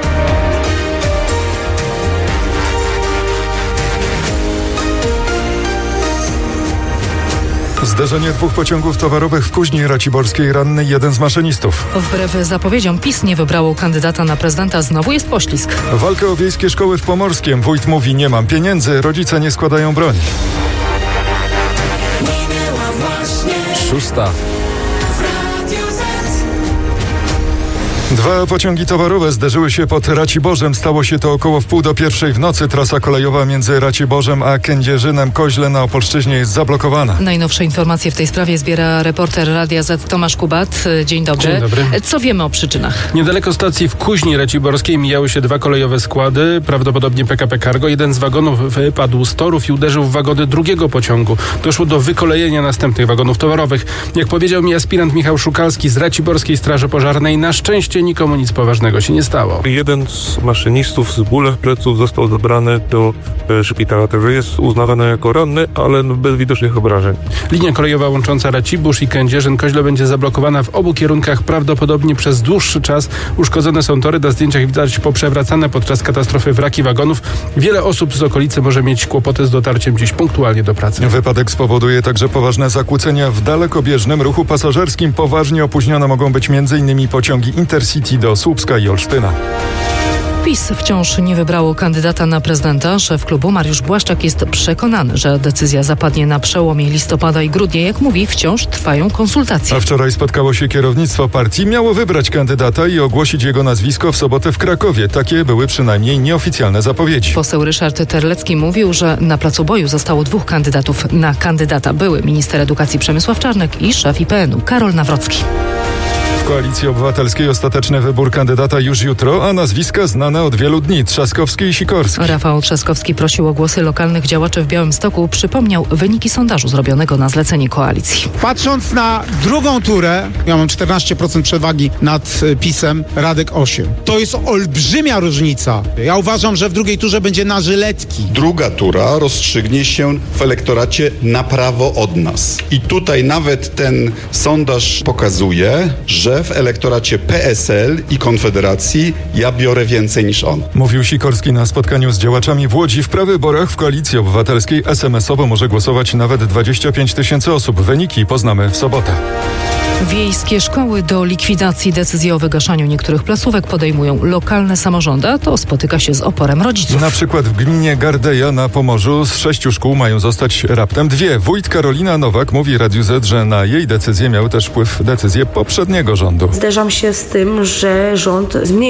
Zderzenie dwóch pociągów towarowych w Kuźni Raciborskiej, ranny jeden z maszynistów. Wbrew zapowiedziom PiS nie wybrało kandydata na prezydenta, znowu jest poślizg. Walkę o wiejskie szkoły w Pomorskiem. Wójt mówi: nie mam pieniędzy, rodzice nie składają broni. Szósta. Dwa pociągi towarowe zderzyły się pod Raciborzem. Stało się to około wpół do pierwszej w nocy. Trasa kolejowa między Raciborzem a Kędzierzynem-Koźle na Opolszczyźnie jest zablokowana. Najnowsze informacje w tej sprawie zbiera reporter Radia Z Tomasz Kubat. Dzień dobry. Dzień dobry. Co wiemy o przyczynach? Niedaleko stacji w Kuźni Raciborskiej mijały się dwa kolejowe składy, prawdopodobnie P K P Cargo. Jeden z wagonów wypadł z torów i uderzył w wagony drugiego pociągu. Doszło do wykolejenia następnych wagonów towarowych. Jak powiedział mi aspirant Michał Szukalski z Raciborskiej Straży Pożarnej, na szczęście nikomu nic poważnego się nie stało. Jeden z maszynistów z bólem pleców został zabrany do e, szpitala. Także jest uznawany jako ranny, ale bez widocznych obrażeń. Linia kolejowa łącząca Racibórz i Kędzierzyn-Koźle będzie zablokowana w obu kierunkach prawdopodobnie przez dłuższy czas. Uszkodzone są tory, na zdjęciach widać poprzewracane podczas katastrofy wraki wagonów. Wiele osób z okolicy może mieć kłopoty z dotarciem dziś punktualnie do pracy. Wypadek spowoduje także poważne zakłócenia w dalekobieżnym ruchu pasażerskim. Poważnie opóźnione mogą być m.in. pociągi Intercity do Słupska i Olsztyna. PiS wciąż nie wybrało kandydata na prezydenta. Szef klubu Mariusz Błaszczak jest przekonany, że decyzja zapadnie na przełomie listopada i grudnia. Jak mówi, wciąż trwają konsultacje. A wczoraj spotkało się kierownictwo partii. Miało wybrać kandydata i ogłosić jego nazwisko w sobotę w Krakowie. Takie były przynajmniej nieoficjalne zapowiedzi. Poseł Ryszard Terlecki mówił, że na placu boju zostało dwóch kandydatów na kandydata. Były minister edukacji Przemysław Czarnek i szef I P N u Karol Nawrocki. W Koalicji Obywatelskiej ostateczny wybór kandydata już jutro, a nazwiska znane od wielu dni: Trzaskowski i Sikorski. Rafał Trzaskowski prosił o głosy lokalnych działaczy w Białymstoku. Przypomniał wyniki sondażu zrobionego na zlecenie koalicji. Patrząc na drugą turę, ja mam czternaście procent przewagi nad PiS-em, Radek osiem. To jest olbrzymia różnica. Ja uważam, że w drugiej turze będzie na żyletki. Druga tura rozstrzygnie się w elektoracie na prawo od nas. I tutaj nawet ten sondaż pokazuje, że w elektoracie P S L i Konfederacji ja biorę więcej niż on. Mówił Sikorski na spotkaniu z działaczami w Łodzi. W prawyborach w Koalicji Obywatelskiej es em esowo może głosować nawet dwadzieścia pięć tysięcy osób. Wyniki poznamy w sobotę. Wiejskie szkoły do likwidacji. Decyzje o wygaszaniu niektórych placówek podejmują lokalne samorządy, a to spotyka się z oporem rodziców. Na przykład w gminie Gardeja na Pomorzu z sześciu szkół mają zostać raptem dwie. Wójt Karolina Nowak mówi Radiu Z, że na jej decyzję miał też wpływ decyzje poprzedniego rządu. Zderzam się z tym, że rząd zmienił